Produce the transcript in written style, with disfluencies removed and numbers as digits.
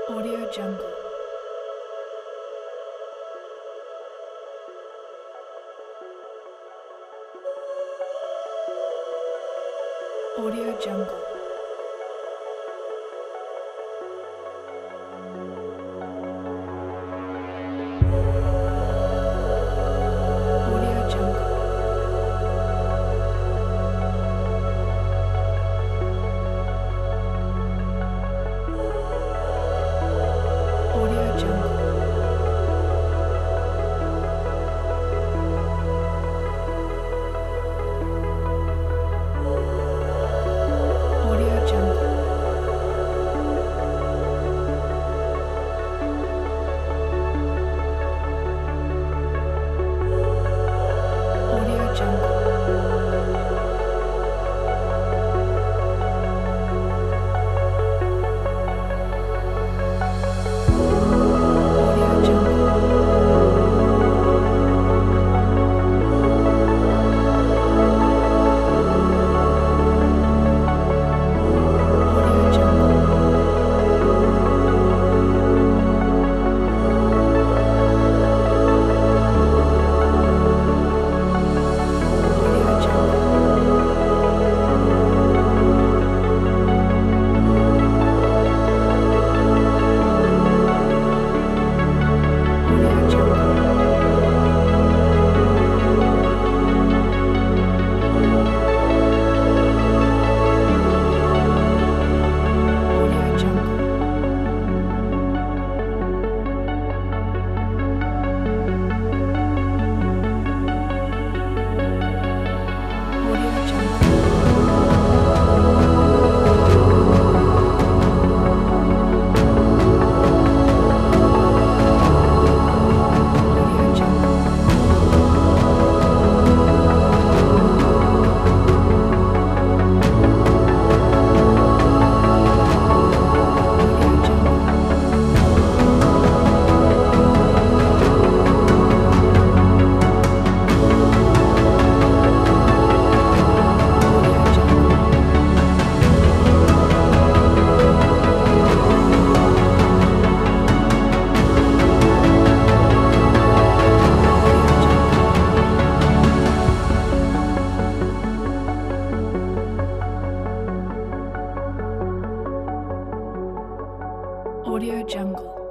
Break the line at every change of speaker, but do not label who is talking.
Audio Jungle. Audio Jungle. Audio Jungle. Audio Jungle. Audio Jungle. Audio Jungle. Audio Jungle. Audio Jungle. Audio Jungle. Audio Jungle. Audio Jungle. Audio Jungle. Audio Jungle. Audio Jungle. Audio Jungle. Audio Jungle. Audio Jungle.